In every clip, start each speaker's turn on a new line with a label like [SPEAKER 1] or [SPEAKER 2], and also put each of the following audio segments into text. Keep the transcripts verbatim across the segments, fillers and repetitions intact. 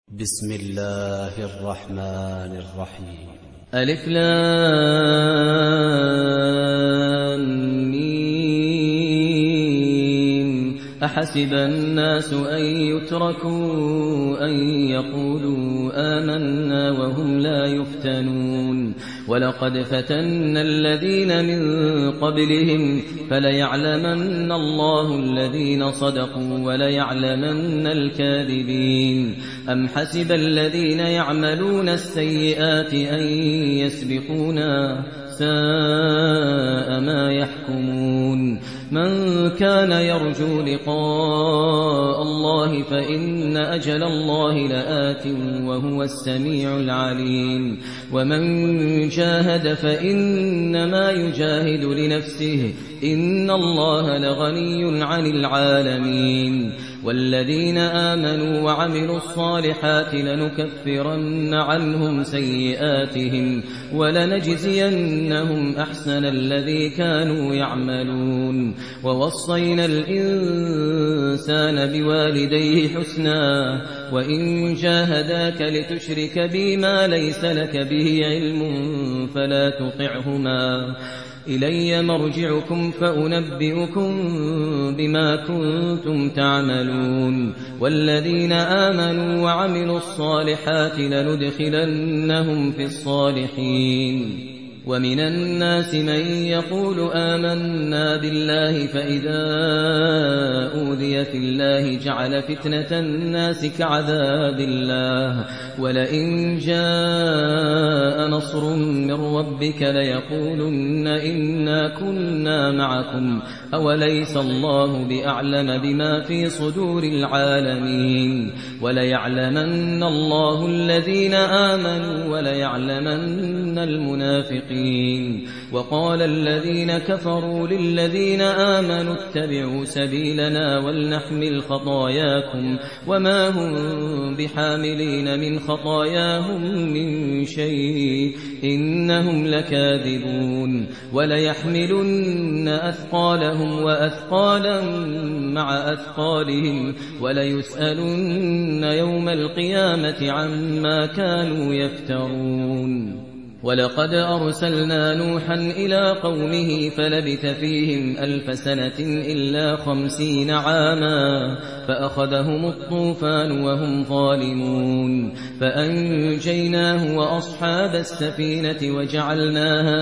[SPEAKER 1] بسم الله الرحمن الرحيم.
[SPEAKER 2] ألف لام ميم. أحسب الناس أن يتركوا أن يقولوا آمنا وهم لا يفتنون ولقد فتنا الذين من قبلهم فليعلمن الله الذين صدقوا وليعلمن الكاذبين. أم حسب الذين يعملون السيئات أن يسبقونا ساء ما يحكمون. من كان يرجو لقاء الله فإن أجل الله لآت وهو السميع العليم. ومن جاهد فإنما يجاهد لنفسه إن الله لغني عن العالمين. والذين آمنوا وعملوا الصالحات لنكفرن عنهم سيئاتهم ولنجزينهم أحسن الذي كانوا يعملون. ووصينا الإنسان بوالديه حسنا وإن جاهداك لتشرك بي ما ليس لك به علم فلا تطعهما إلي مرجعكم فأنبئكم بما كنتم تعملون. والذين آمنوا وعملوا الصالحات لندخلنهم في الصالحين. ومن الناس من يقول آمنا بالله فإذا أوذي في الله جعل فتنة الناس كعذاب الله ولئن جاء نصر من ربك ليقولن إنا كنا معكم أوليس الله بأعلم بما في صدور العالمين. وليعلمن الله الذين آمنوا وليعلمن المنافقين. وقال الذين كفروا للذين آمنوا اتبعوا سبيلنا ولنحمل خطاياكم وما هم بحاملين من خطاياهم من شيء إنهم لكاذبون. وليحملن أثقالهم وأثقالا مع أثقالهم وليسألن يوم القيامة عما كانوا يفترون. ولقد أرسلنا نوحا إلى قومه فلبث فيهم ألف سنة إلا خمسين عاما فأخذهم الطوفان وهم ظالمون فأنجيناه وأصحاب السفينة وجعلناها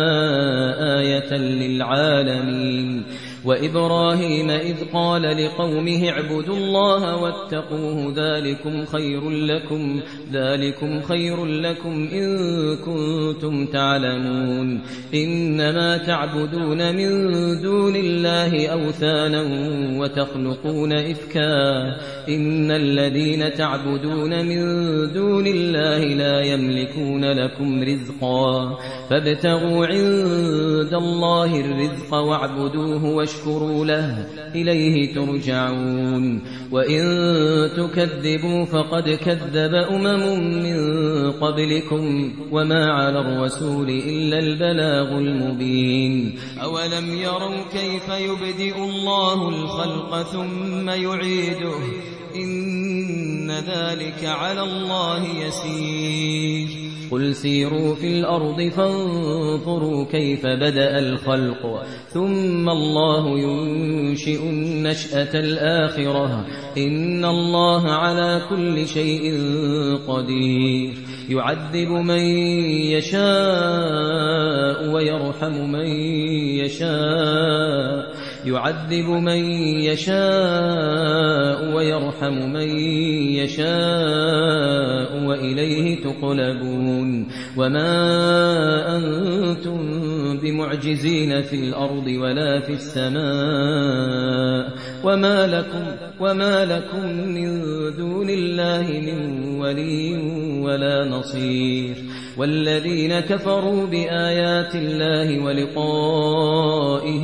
[SPEAKER 2] آية للعالمين. وإبراهيم إذ قال لقومه اعبدوا الله واتقوه ذلكم خير لكم ذلكم خير لكم إن كنتم تعلمون. إنما تعبدون من دون الله أوثانا وتخلقون إفكا إن الذين تعبدون من دون الله لا يملكون لكم رزقا فابتغوا عند الله الرزق واعبدوه واشكروا له إليه ترجعون. وإن تكذبوا فقد كذب أمم من قبلكم وما على الرسول إلا البلاغ المبين. أولم يروا كيف يبدئ الله الخلق ثم يعيده إن ذلك على الله يسير. قل سيروا في الأرض فانظروا كيف بدأ الخلق ثم الله ينشئ النشأة الآخرة إن الله على كل شيء قدير. يعذب من يشاء ويرحم من يشاء يعذب من يشاء ويرحم من يشاء وإليه تقلبون. وما أنتم بمعجزين في الأرض ولا في السماء وما لكم وما لكم من دون الله من ولي ولا نصير. والذين كفروا بآيات الله ولقائه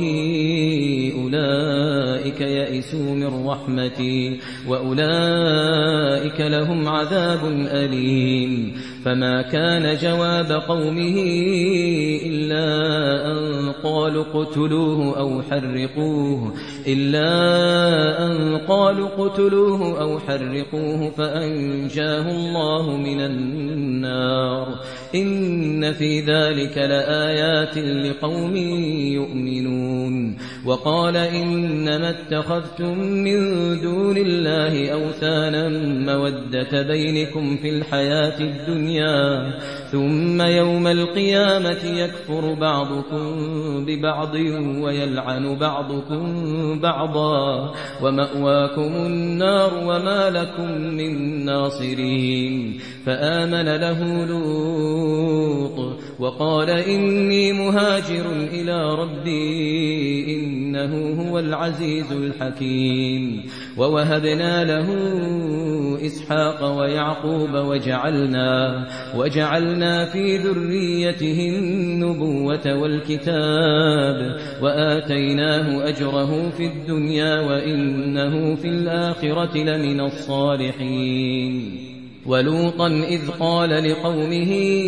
[SPEAKER 2] أولئك يئسوا من رحمتي وأولئك أولئك لهم عذاب أليم. فما كان جواب قومه إلا أن قالوا اقتلوه أو حرقوه إلا أن قالوا اقتلوه أو حرقوه فأنجاه الله من النار. إن في ذلك لآيات لقوم يؤمنون. وقال إنما اتخذتم من دون الله أوثانا مودة بينكم في الحياة الدنيا ثم يوم القيامة يكفر بعضكم ببعض ويلعن بعضكم بعضا ومأواكم النار وما لكم من ناصرين. فآمن له لوط وقال إني مهاجر إلى ربي إنه هو العزيز الحكيم. ووهبنا له إسحاق ويعقوب وجعلنا, وجعلنا في ذريته النبوة والكتاب وآتيناه أجره في الدنيا وإنه في الآخرة لمن الصالحين. ولوطا إذ قال لقومه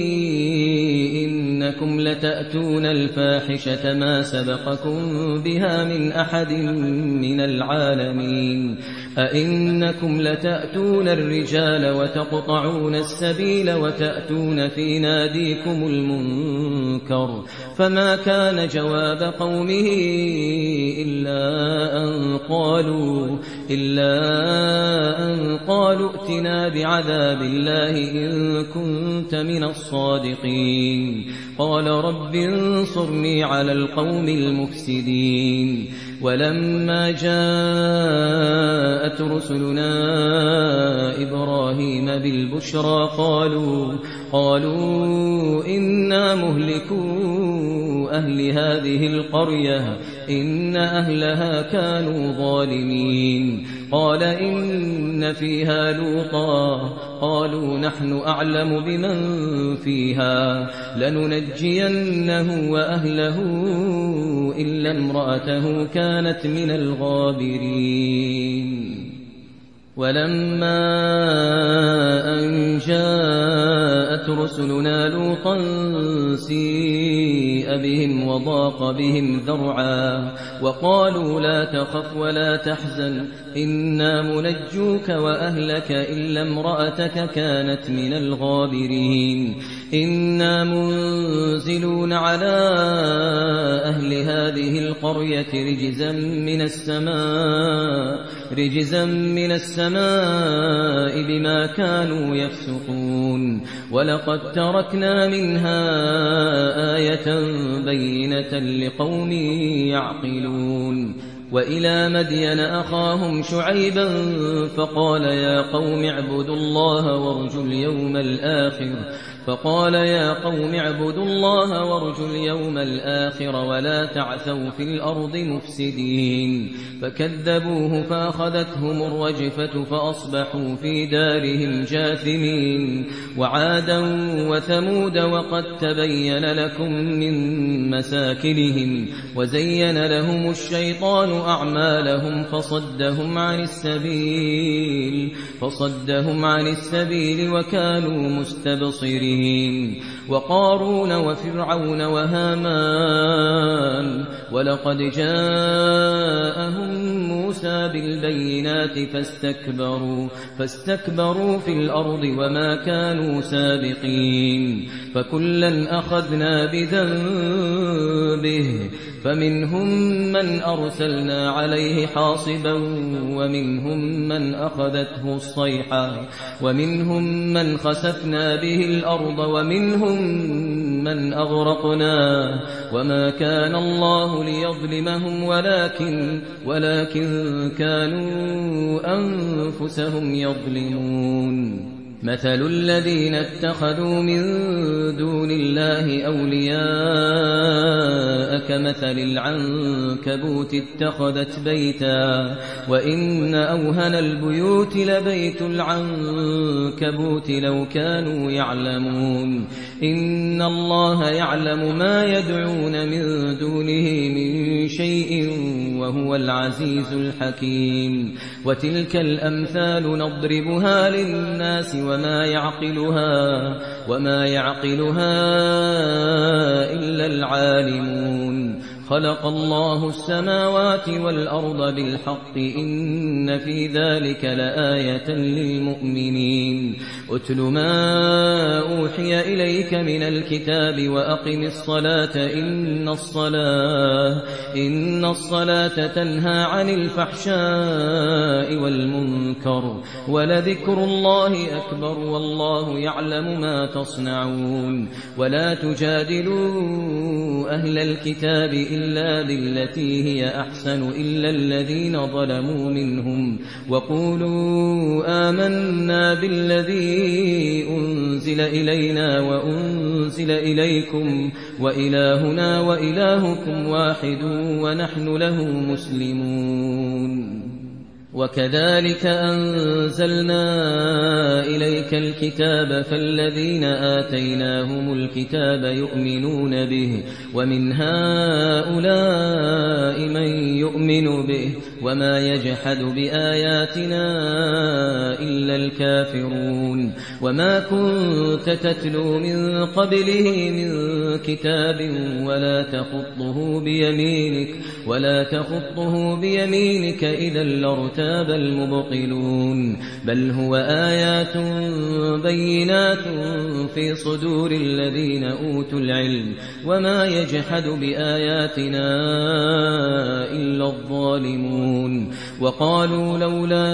[SPEAKER 2] إنكم لتأتون الفاحشة ما سبقكم بها من أحد من العالمين. أئنكم لتأتون الرجال وتقطعون السبيل وتأتون في ناديكم المنكر. فما كان جواب قومه إلا أن قالوا إلا أن قالوا ائتنا بعذاب الله إن كنت من الصادقين. قال رب انصرني على القوم المفسدين. ولما جاءت رسلنا إبراهيم بالبشرى قالوا قالوا إنا مهلكو أهل هذه القرية إن أهلها كانوا ظالمين. قال إن فيها لوطا قالوا نحن أعلم بمن فيها لننجينه وأهله إلا امرأته كانت من الغابرين. ولما أن جاءت رسلنا لوطا سيء بهم وضاق بهم ذرعا وقالوا لا تخف ولا تحزن إنا منجوك وأهلك إلا امرأتك كانت من الغابرين. إنا منزلون على أهل هذه القرية رجزا من السماء رجزا من السماء بما كانوا يفسقون. ولقد تركنا منها آية بينة لقوم يعقلون. وإلى مدين أخاهم شعيبا فقال يا قوم اعبدوا الله وارجوا اليوم الآخر فقال يا قوم اعبدوا الله وارجوا اليوم الآخر ولا تعثوا في الأرض مفسدين. فكذبوه فأخذتهم الرجفة فأصبحوا في دارهم جاثمين. وعادا وثمود وقد تبين لكم من مساكنهم وزين لهم الشيطان أعمالهم فصدهم عن السبيل فصدهم عن السبيل وكانوا مستبصرين. وقارون وفرعون وهامان ولقد جاءهم موسى بالبينات فاستكبروا فاستكبروا في الأرض وما كانوا سابقين. فكلا أخذنا بذنبه فمنهم من أرسلنا عليه حاصبا ومنهم من أخذته الصيحة ومنهم من خسفنا به الأرض ومنهم من أغرقنا وما كان الله ليظلمهم ولكن ولكن كانوا أنفسهم يظلمون. مثل الذين اتخذوا من دون الله أولياء كمثل العنكبوت اتخذت بيتا وإن أوهن البيوت لبيت العنكبوت لو كانوا يعلمون إن الله يعلم ما يدعون من دونه من شيء وهو العزيز الحكيم وتلك الأمثال نضربها للناس وما يعقلها وما يعقلها إلا العالمون خلق الله السماوات والأرض بالحق إن في ذلك لآية للمؤمنين أتل ما أوحي إليك من الكتاب وأقم الصلاة إن الصلاة إن الصلاة تنهى عن الفحشاء والمنكر ولذكر الله أكبر والله يعلم ما تصنعون ولا تجادلوا أهل الكتاب إلا بالتي هي أحسن إلا الذين ظلموا منهم وقولوا آمنا بالذي أنزل إلينا وأنزل إليكم وإلهنا وإلهكم واحد ونحن له مسلمون وكذلك أنزلنا إليك الكتاب فالذين آتيناهم الكتاب يؤمنون به ومن هؤلاء من يؤمن به وما يجحد بآياتنا إلا الكافرون وما كنت تتلو من قبله من كتاب ولا تخطه بيمينك ولا تخطه بيمينك إذا لارتاب المبطلون بل هو آيات بينات في صدور الذين أوتوا العلم وما يجحد بآياتنا إلا الظالمون وقالوا لولا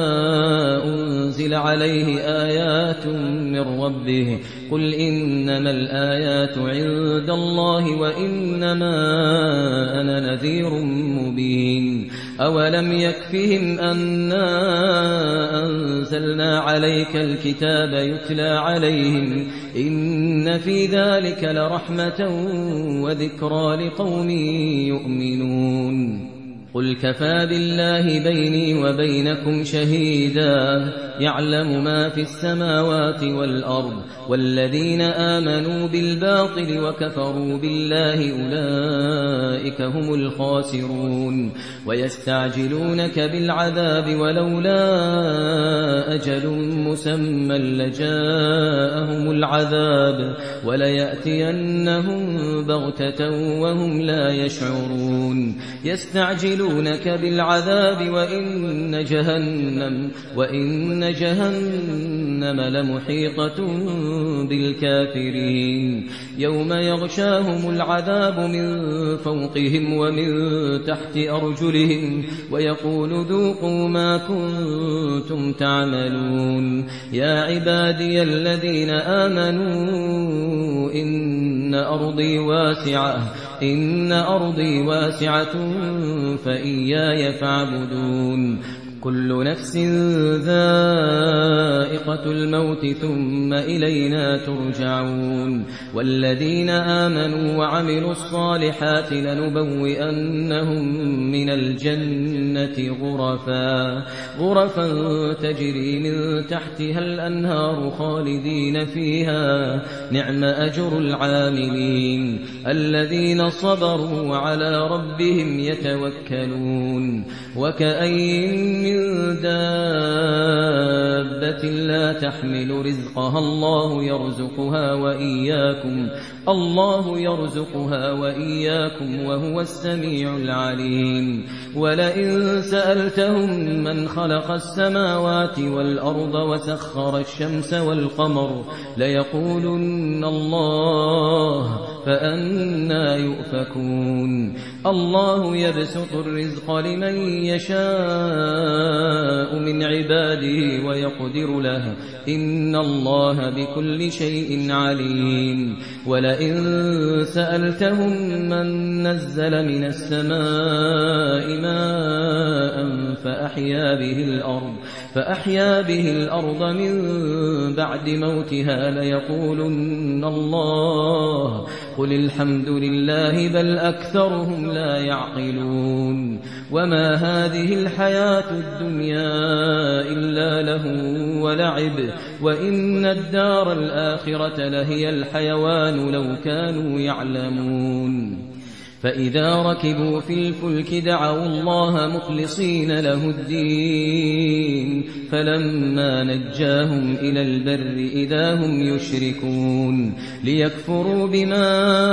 [SPEAKER 2] أنزل عليه آيات من ربه قل إنما الآيات عند الله وإنما أنا نذير مبين أولم يكفهم أنا أنزلنا عليك الكتاب يتلى عليهم إن في ذلك لرحمة وذكرى لقوم يؤمنون قل كفى بالله بيني وبينكم شهيدا يعلم ما في السماوات والأرض والذين آمنوا بالباطل وكفروا بالله أولئك هم الخاسرون ويستعجلونك بالعذاب ولولا أجل مسمى لجاءهم العذاب وليأتينهم بغتة وهم لا يشعرون يستعجلونك بالعذاب وإن جهنم وإن جهنم لمحيطة بالكافرين يوم يغشاهم العذاب من فوقهم ومن تحت أرجلهم ويقول ذوقوا ما كنتم تعملون يا عبادي الذين آمنوا إن أرضي واسعة إن أرضي واسعة فإياي فاعبدون كل نفس ذائقة الموت ثم إلينا ترجعون والذين آمنوا وعملوا الصالحات لنبوئنهم من الجنة غرفا غرفا تجري من تحتها الأنهار خالدين فيها نعم أجر العاملين الذين صبروا وعلى ربهم يتوكلون وكأين من دابة لا تحمل رزقها الله يرزقها وإياكم الله يرزقها وإياكم وهو السميع العليم ولئن سألتهم من خلق السماوات والأرض وسخر الشمس والقمر ليقولن الله فأنى يؤفكون الله يبسط الرزق لمن يشاء من عباده ويقدر له إن الله بكل شيء عليم ولئن سألتهم من نزل من السماء ماء فأحيا به الأرض فأحيا به الأرض من بعد موتها ليقولن الله قل الحمد لله بل أكثرهم لا يعقلون وما هذه الحياة الدنيا إلا لهو ولعب وإن الدار الآخرة لهي الحيوان لو كانوا يعلمون فإذا ركبوا في الفلك دعوا الله مخلصين له الدين فلما نجاهم إلى البر إذا هم يشركون ليكفروا بما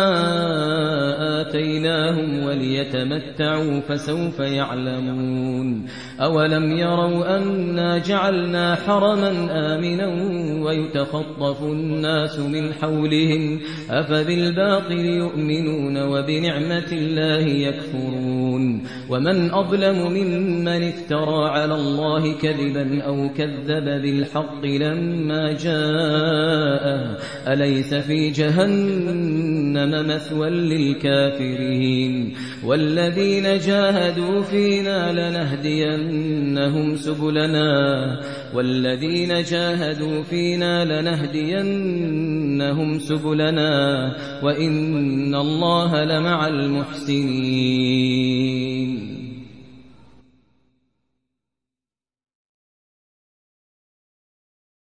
[SPEAKER 2] آتيناهم وليتمتعوا فسوف يعلمون أولم يروا أنا جعلنا حرما آمنا ويتخطف الناس من حولهم أفبالباطل يؤمنون وبنعمة الله يكفرون ومن أظلم ممن افترى على الله كذبا أو كذب بالحق لما جاءه أليس في جهنم مثوى للكافرين والذين جاهدوا فينا لنهدينهم سبلنا والذين جاهدوا فينا لنهدينهم سبلنا وإن الله لمع المحسنين